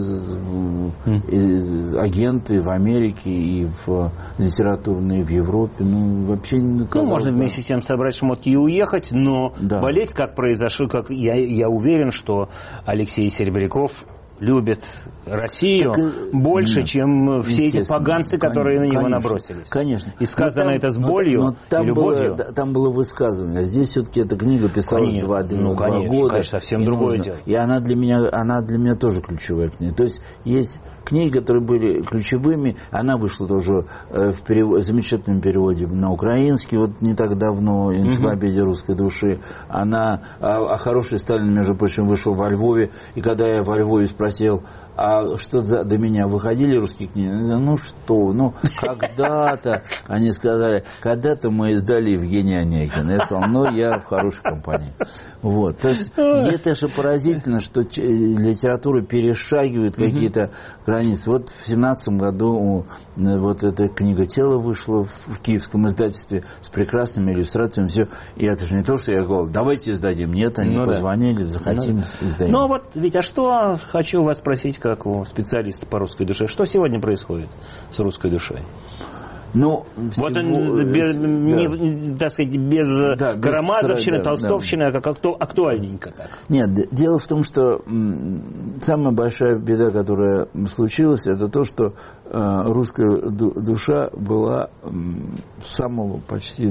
угу. агенты в Америке и в литературные в Европе. Ну, вообще ну, можно вместе с тем собрать шмотки и уехать, но да. болеть, как произошло, как я, я уверен, что Алексей Серебряков любит Россию так, больше, нет, чем все эти поганцы, которые конечно, на него набросились. Конечно. И сказано там, это с болью но, но там и любовью. Было, там было высказывание. А здесь все-таки эта книга писалась конечно, два, ну, два конечно, года. Конечно, совсем другое нужно. дело. И она для меня, она для меня тоже ключевая книга. То есть есть книги, которые были ключевыми. Она вышла тоже э, в, перевод, в замечательном переводе на украинский. Вот не так давно «Энциклопедия угу. русской души». Она, а, а «Хороший Сталин», между прочим, вышел во Львове. И когда я во Львове спросил: а что за, до меня выходили русские книги? Ну что, ну когда-то, они сказали, когда-то мы издали Евгения Онегина. Я сказал: ну я в хорошей компании. Вот. То есть это же поразительно, что литература перешагивает какие-то границы. Вот в семнадцатом году вот эта книга «Тело» вышла в киевском издательстве с прекрасными иллюстрациями. Все. И это же не то, что я говорил: давайте издадим. Нет, они ну, позвонили, да. захотим, ну, издадим. Ну вот, ведь, а что, хочу вас спросить, как у специалиста по русской душе, что сегодня происходит с русской душой? Ну, вот он, без, да. не, так сказать, без да, Карамазовщины, да, Толстовщины, да. как актуальненько так. Нет, дело в том, что самая большая беда, которая случилась, это то, что э, русская душа была с самого почти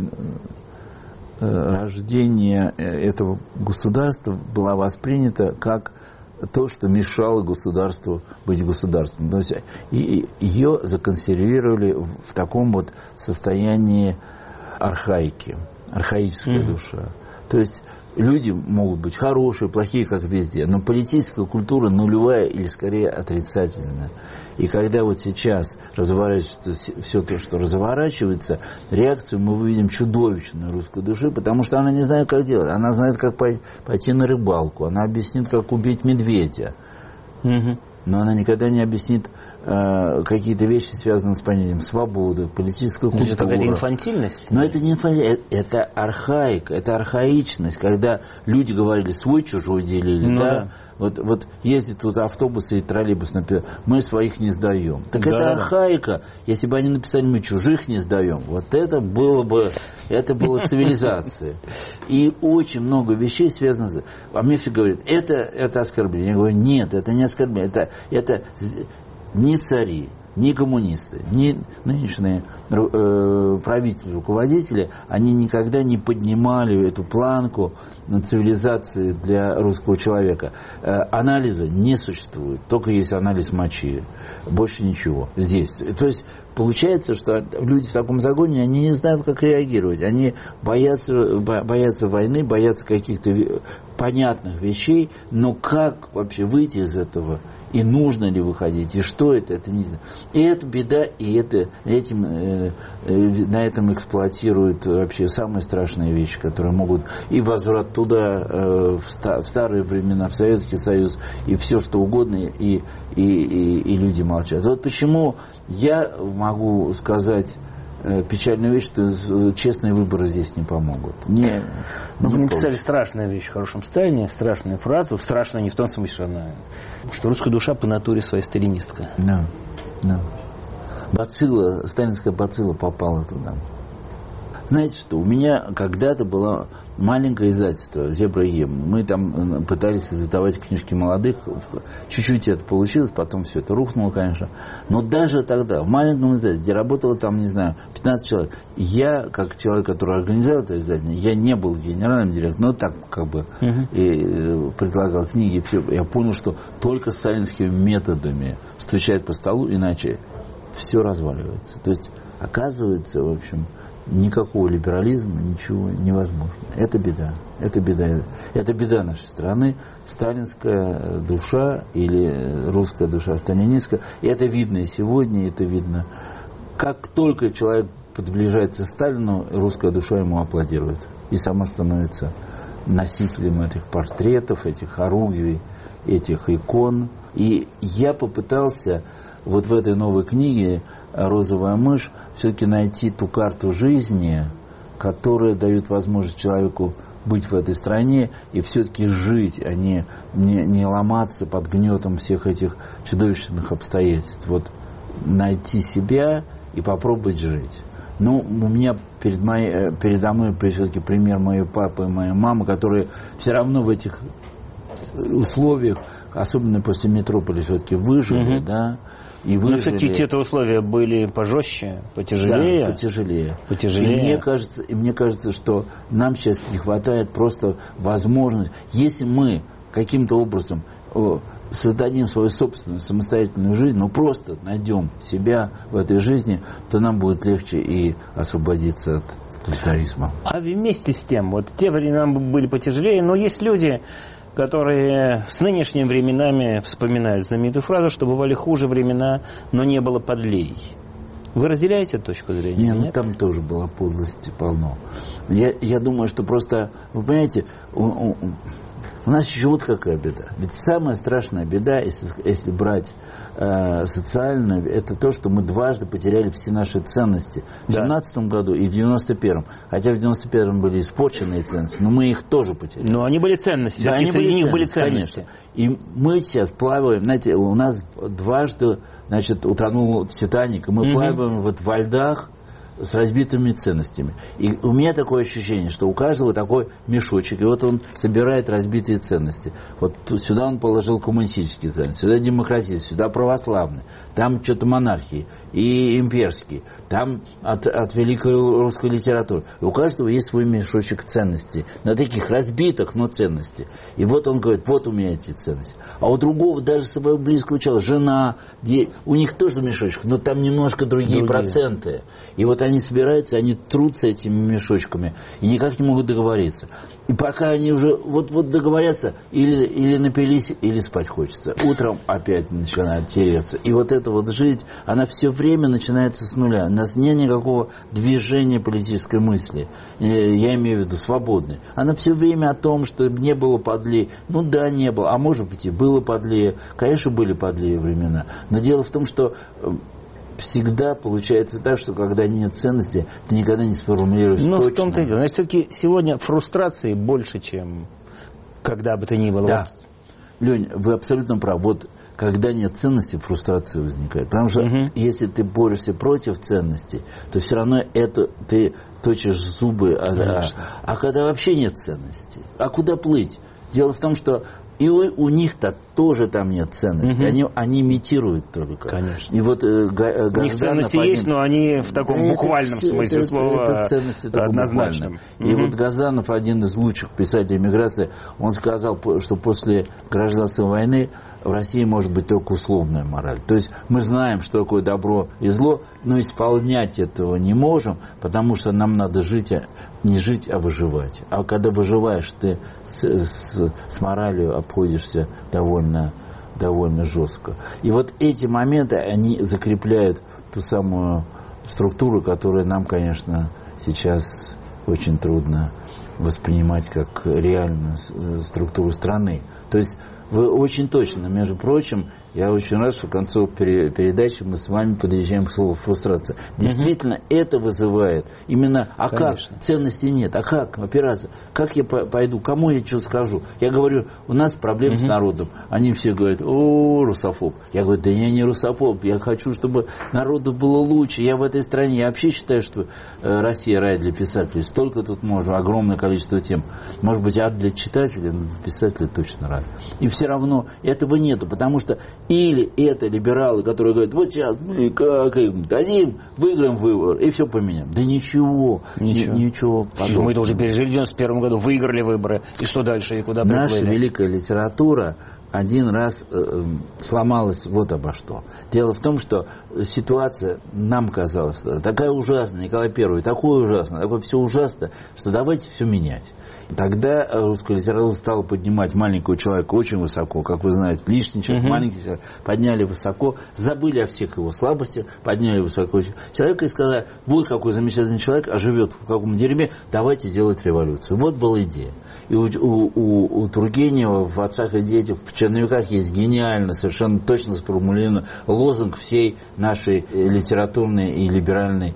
э, рождения этого государства была воспринята как то, что мешало государству быть государством. То есть и ее законсервировали в таком вот состоянии архаики, архаическая mm-hmm. душа. То есть люди могут быть хорошие, плохие, как везде, но политическая культура нулевая или скорее отрицательная. И когда вот сейчас разворачивается все то, что разворачивается, реакцию мы увидим чудовищную русской души, потому что она не знает, как делать. Она знает, как пойти на рыбалку, она объяснит, как убить медведя. Угу. Но она никогда не объяснит э, какие-то вещи, связанные с понятием свободы, политической культуры. Это какая-то инфантильность? Но это не инфантильность, это, это архаика, это архаичность, когда люди говорили: свой-чужой делили, ну, да? да. Вот, вот ездят тут автобусы и троллейбусы, например, мы своих не сдаем. Так да, это да. архаика. Если бы они написали: мы чужих не сдаем, вот это было бы, это была цивилизация. И очень много вещей связано с... А мне все говорят: это, это оскорбление. Я говорю: нет, это не оскорбление. Это, это не цари, ни коммунисты, ни нынешние э, правители, руководители, они никогда не поднимали эту планку цивилизации для русского человека. Э, анализа не существует, только есть анализ мочи, больше ничего здесь. То есть получается, что люди в таком загоне, они не знают, как реагировать, они боятся, боятся войны, боятся каких-то понятных вещей, но как вообще выйти из этого? И нужно ли выходить, и что это, это не знаю. И это беда, и это, этим, э, э, на этом эксплуатируют вообще самые страшные вещи, которые могут и возврат туда, э, в, ста, в старые времена, в Советский Союз, и все что угодно, и, и, и, и люди молчат. Вот почему я могу сказать печальная вещь, что честные выборы здесь не помогут. Не, ну, вы не написали страшную вещь в хорошем состоянии, страшную фразу. Страшная не в том смысле, что она... Что русская душа по натуре своей сталинистка. Да, да. Бацилла, сталинская бацилла попала туда. Знаете что, у меня когда-то было маленькое издательство «Зебра Ем». Мы там пытались издавать книжки молодых. Чуть-чуть это получилось, потом все это рухнуло, конечно. Но даже тогда, в маленьком издательстве, где работало там, не знаю, пятнадцать человек, я, как человек, который организовал это издательство, я не был генеральным директором, но так как бы uh-huh. и предлагал книги. Все. Я понял, что только сталинскими методами стучать по столу, иначе все разваливается. То есть, оказывается, в общем... Никакого либерализма, ничего невозможно. Это беда. Это беда. Это беда нашей страны. Сталинская душа или русская душа сталинистская. И это видно и сегодня, и это видно. Как только человек приближается к Сталину, русская душа ему аплодирует. И сама становится носителем этих портретов, этих хоругвий, этих икон. И я попытался вот в этой новой книге «Розовая мышь» все-таки найти ту карту жизни, которая дает возможность человеку быть в этой стране и все-таки жить, а не, не, не ломаться под гнетом всех этих чудовищных обстоятельств. Вот найти себя и попробовать жить. Ну, у меня перед моей, передо мной все-таки пример моей папы и моей мамы, которые все равно в этих условиях, особенно после метрополя, все-таки выжили, угу. да. И но все-таки те-то условия были пожестче, потяжелее. Да, потяжелее. потяжелее. И мне кажется, и мне кажется, что нам сейчас не хватает просто возможности. Если мы каким-то образом создадим свою собственную самостоятельную жизнь, но просто найдем себя в этой жизни, то нам будет легче и освободиться от тоталитаризма. А вместе с тем, вот те времена были потяжелее, но есть люди, которые с нынешними временами вспоминают знаменитую фразу, что бывали хуже времена, но не было подлей. Вы разделяете эту точку зрения? Нет, ну там тоже было подлости полно. Я, я думаю, что просто, вы понимаете, у, у, у нас еще вот какая беда. Ведь самая страшная беда, если, если брать э, социальную, это то, что мы дважды потеряли все наши ценности. В семнадцатом году и в девяносто первом. Хотя в девяносто первом были испорченные ценности, но мы их тоже потеряли. Но они были ценности. Да, они среди были них были ценности. Конечно. И мы сейчас плаваем, знаете, у нас дважды, значит, утонул «Титаник», и мы угу. плаваем вот во льдах с разбитыми ценностями. И у меня такое ощущение, что у каждого такой мешочек, и вот он собирает разбитые ценности. Вот сюда он положил коммунистические ценности, сюда демократические, сюда православные, там что-то монархии и имперские, там от, от великой русской литературы. И у каждого есть свой мешочек ценностей, на таких разбитых, но ценностей. И вот он говорит, вот у меня эти ценности. А у другого, даже своего близкого человека, жена, дети, у них тоже мешочек, но там немножко другие, другие. проценты. И вот они собираются, они трутся этими мешочками и никак не могут договориться. И пока они уже вот-вот договорятся, или, или напились, или спать хочется. Утром опять начинают тереться. И вот эта вот жизнь, она все время начинается с нуля. У нас нет никакого движения политической мысли. Я имею в виду свободной. Она все время о том, что не было подлее. Ну да, не было. А может быть и было подлее. Конечно, были подлее времена. Но дело в том, что всегда получается так, что когда нет ценности, ты никогда не сформулируешь ну, точно. Ну, в том-то и дело. Значит, все-таки сегодня фрустрации больше, чем когда бы то ни было. Да. Лень, вы абсолютно правы. Вот когда нет ценности, фрустрация возникает. Потому что угу. если ты борешься против ценностей, то все равно это ты точишь зубы. А, а когда вообще нет ценностей, а куда плыть? Дело в том, что и у, у них-то тоже там нет ценностей. Угу. Они, они имитируют только. Конечно. И вот, э, Га, у них ценности один... есть, но они в таком это, буквальном это, смысле это, слова это, это ценности однозначно. Угу. И вот Газанов, один из лучших писателей эмиграции, он сказал, что после гражданской войны в России может быть только условная мораль. То есть мы знаем, что такое добро и зло, но исполнять этого не можем, потому что нам надо жить, не жить, а выживать. А когда выживаешь, ты с, с, с моралью обходишься довольно, довольно жестко. И вот эти моменты, они закрепляют ту самую структуру, которую нам, конечно, сейчас очень трудно воспринимать как реальную структуру страны. То есть вы очень точно, между прочим, я очень рад, что к концу передачи мы с вами подъезжаем к слову фрустрация. Действительно, угу. это вызывает именно, а Конечно. Как? Ценностей нет, а как операция? Как я пойду? Кому я что скажу? Я говорю, у нас проблемы угу. с народом. Они все говорят, о, русофоб. Я говорю, да я не русофоб, я хочу, чтобы народу было лучше. Я в этой стране, я вообще считаю, что Россия рай для писателей. Столько тут можно, огромное количество тем. Может быть, ад для читателей, но для писателей точно рад. И все равно этого нету, потому что или это либералы, которые говорят, вот сейчас мы как им дадим, выиграем выбор, и все поменяем. Да ничего, ничего, ни, ничего подобного. Мы это уже пережили в девяносто первом году, выиграли выборы, и что дальше, и куда приплыли? Наша великая литература один раз э, сломалась вот обо что. Дело в том, что ситуация нам казалась такая ужасная, Николай Первый, такое ужасное, такое все ужасно, что давайте все менять. Тогда русская литература стала поднимать маленького человека очень высоко, как вы знаете, лишний человек, uh-huh. маленький человек, подняли высоко, забыли о всех его слабостях, подняли высоко человека и сказали, вот какой замечательный человек, а живет в каком дерьме, давайте делать революцию. Вот была идея. И у, у, у, у Тургенева в «Отцах и детях», в «Черновиках» есть гениально, совершенно точно сформулированный лозунг всей нашей литературной и либеральной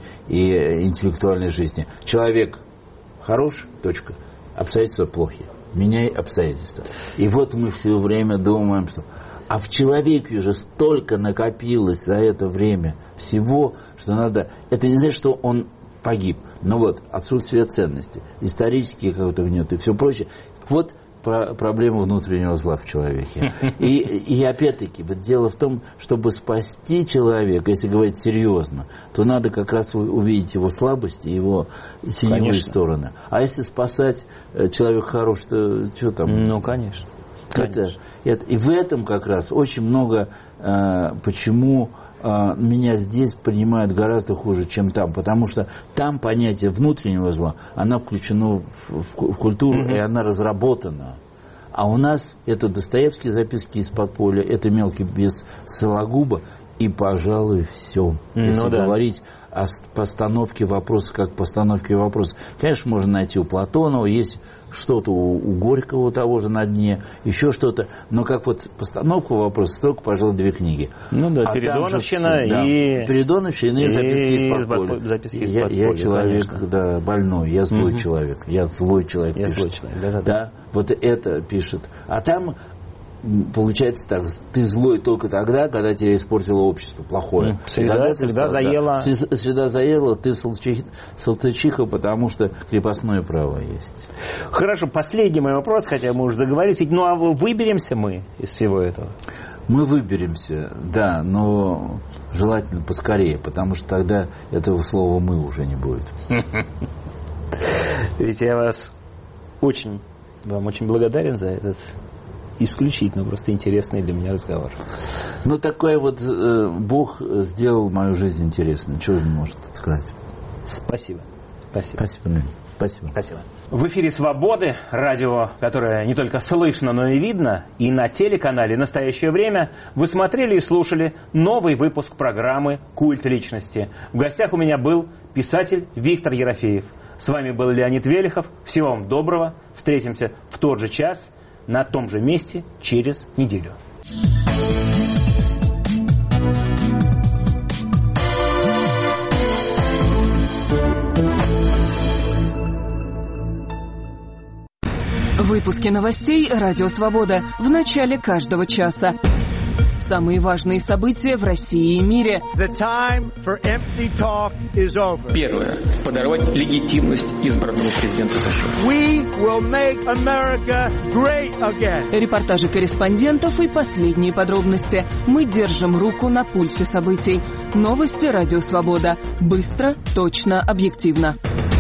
и интеллектуальной жизни. Человек хорош, точка. Обстоятельства плохи. Меняй обстоятельства. И вот мы все время думаем, что... А в человеке уже столько накопилось за это время всего, что надо... Это не значит, что он погиб. Но вот отсутствие ценностей, исторические какой-то гнет и все прочее. Вот про проблему внутреннего зла в человеке. И, и опять-таки, вот дело в том, чтобы спасти человека, если говорить серьезно, то надо как раз увидеть его слабости, его теневые конечно. Стороны. А если спасать человека хороший, то что там? Ну, конечно. Это, это, и в этом как раз очень много, э, почему э, меня здесь принимают гораздо хуже, чем там. Потому что там понятие внутреннего зла, оно включено в, в, в культуру, mm-hmm. и она разработана. А у нас это Достоевские записки из подполья, это мелкий без Сологуба, и, пожалуй, все. Ну, если да. говорить о постановке вопроса как постановке вопроса. Конечно, можно найти у Платонова, есть что-то у, у Горького того же на дне, еще что-то. Но как вот постановку вопроса, только, пожалуй, две книги. Ну да, а Передоновщина же, и... Да, Передоновщина и, и записки из подполья. Записки из я, подполья, я человек да, больной, я злой угу. человек. Я злой человек. Я пишет. злой человек, да, да, да. Вот это пишет. А там... Получается так, ты злой только тогда, когда тебя испортило общество, плохое. Среда, среда заела. Да, среда заела, ты салтычиха, потому что крепостное право есть. Хорошо, последний мой вопрос, хотя мы уже заговорились. Ведь, ну а выберемся мы из всего этого? Мы выберемся, да, но желательно поскорее, потому что тогда этого слова «мы» уже не будет. Ведь я вас очень, вам очень благодарен за этот... исключительно просто интересный для меня разговор. Ну, такой вот э, Бог сделал мою жизнь интересной. Чего он может сказать? Спасибо. Спасибо. Спасибо, Леонид. Спасибо. Спасибо. В эфире «Свободы», радио, которое не только слышно, но и видно, и на телеканале «Настоящее время» вы смотрели и слушали новый выпуск программы «Культ личности». В гостях у меня был писатель Виктор Ерофеев. С вами был Леонид Велихов. Всего вам доброго. Встретимся в тот же час на том же месте через неделю. Выпуски новостей «Радио Свобода» в начале каждого часа. Самые важные события в России и мире. Первое. Подорвать легитимность избранного президента США. Репортажи корреспондентов и последние подробности. Мы держим руку на пульсе событий. Новости «Радио Свобода». Быстро, точно, объективно.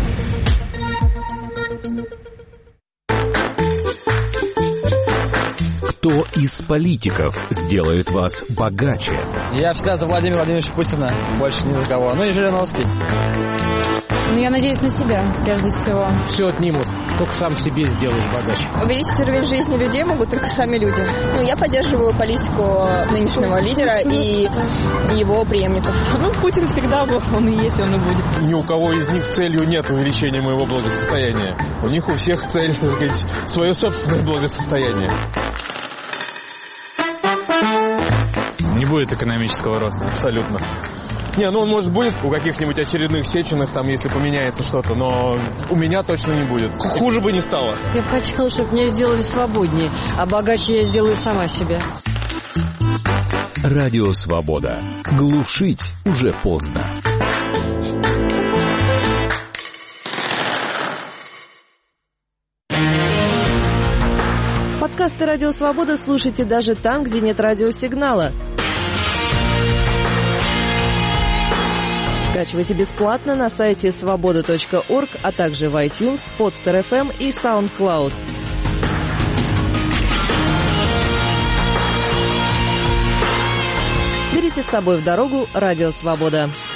Кто из политиков сделает вас богаче? Я всегда за Владимира Владимировича Путина, больше ни за кого. Ну и Жириновский. Ну, я надеюсь на себя, прежде всего. Все отнимут, только сам себе сделаешь богаче. Увеличить уровень жизни людей могут только сами люди. Ну, я поддерживаю политику нынешнего лидера и его преемников. Ну, Путин всегда был, он и есть, он и будет. Ни у кого из них целью нет увеличения моего благосостояния. У них у всех цель, так сказать, свое собственное благосостояние. будет экономического роста. Абсолютно. Не, ну он, может, будет у каких-нибудь очередных Сеченых, там, если поменяется что-то, но у меня точно не будет. Хуже бы не стало. Я бы хотела, чтобы меня сделали свободнее, а богаче я сделаю сама себя. Радио Свобода. Глушить уже поздно. Подкасты «Радио Свобода» слушайте даже там, где нет радиосигнала. Скачивайте бесплатно на сайте свобода точка орг, а также в iTunes, Podster эф эм и SoundCloud. Берите с собой в дорогу «Радио Свобода».